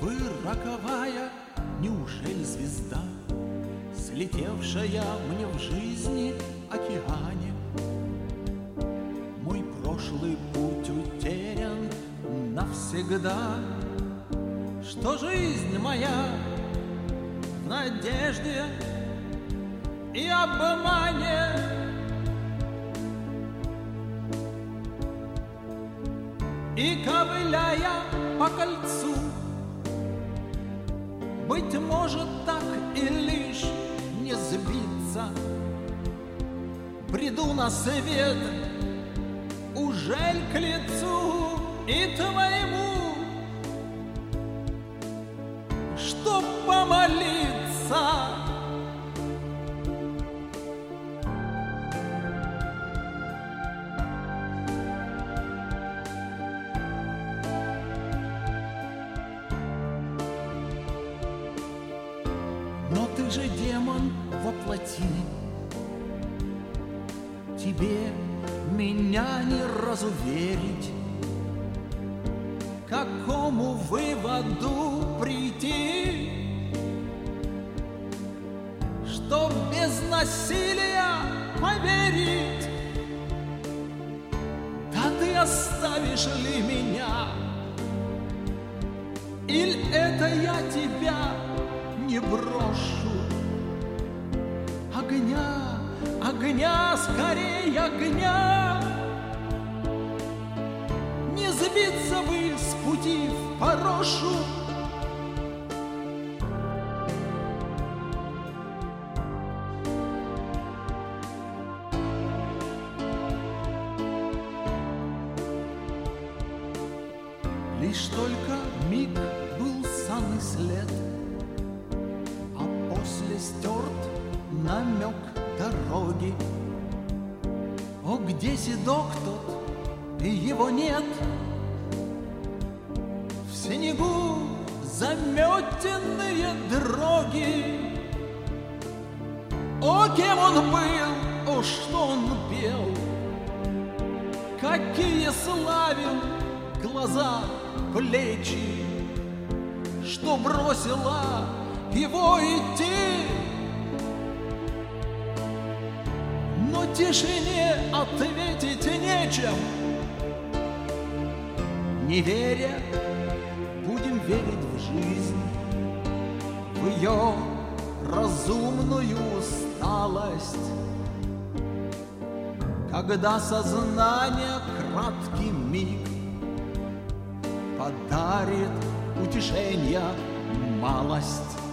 Вы роковая, неужели звезда, слетевшая мне в жизни океане? Мой прошлый путь утерян навсегда. Что жизнь моя в надежде и обмане, и ковыляя по кольцу, быть может, так и лишь не сбиться, бреду на свет, ужель к лицу и твоему, чтоб помолиться. Но ты же демон во плоти, тебе меня не разуверить. К какому выводу прийти, чтоб без насилия поверить? Да ты оставишь ли меня, или это я тебя не брошу? Огня, огня, скорей огня! Не сбиться бы с пути в порошу. Лишь только миг был санный след, а после стерт намек дороги. О, где седок тот, и его нет? В снегу заметенные дороги. О, кем он был, о, что он пел, какие славил глаза, плечи, что бросила его идти. Но тишине ответить нечем. Не веря, будем верить в жизнь, в ее разумную усталость, когда сознание краткий миг подарит утешения малость.